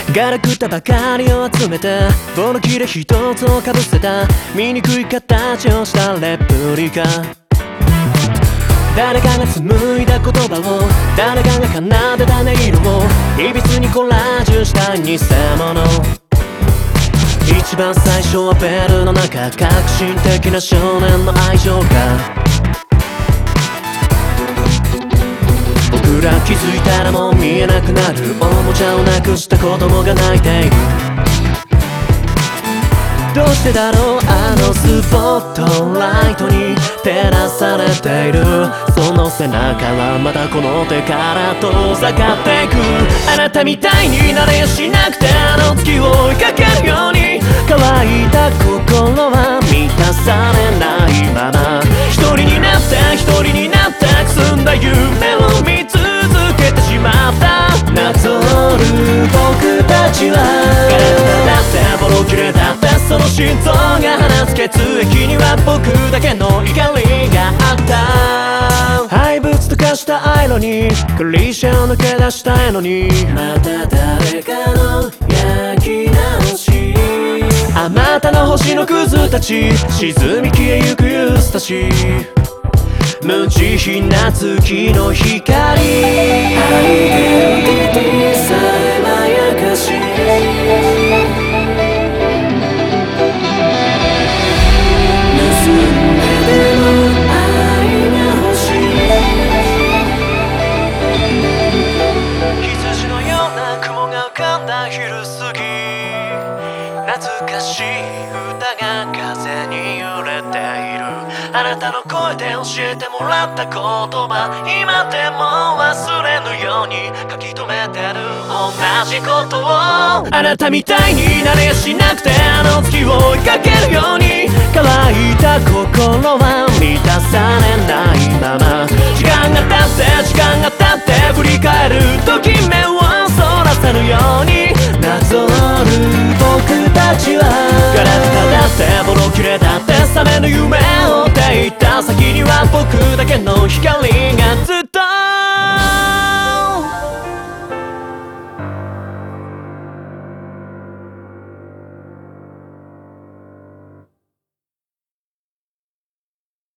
ガラクタばかりを集めてボロ切れ一つをかぶせた醜い形をしたレプリカ。誰かが紡いだ言葉を誰かが奏でた音色をいびつにコラージュした偽物。一番最初はベルの中革新的な少年の愛情が僕ら気づいたらもう見えなくなるおもちゃをなくした子供が泣いている。どうしてだろうあのスポットライトに照らされているその背中はまたこの手から遠ざかっていく。あなたみたいになれやしなくてあの月を追いかけるように乾いた心は満たされないまま一人になって一人になってくすんだ夢を見続けてしまったなぞる僕たちはガラクタだってボロ切れだってその心臓が放つ血液には僕だけの怒りがあった廃物と化したアイロニークリシャを抜け出したいのにまた誰かの焼き直しあまたの星のクズたち沈み消えゆくユースたち無慈悲な月の光アイデンティティさえまやかし盗んででも愛が欲しい羊のような雲が浮かんだ昼過ぎ懐かしい歌が風に揺れているあなたの声で教えてもらった言葉今でも忘れぬように書き留めてる同じことをあなたみたいになれやしなくてあの月を追いかけるように乾いた心は満たされないまま時間が経って時間が経って振り返る時目をそらせるようになぞる僕たちはガラクタだってボロ切れだって覚めぬ夢を追っていった先には僕だけの光がずっと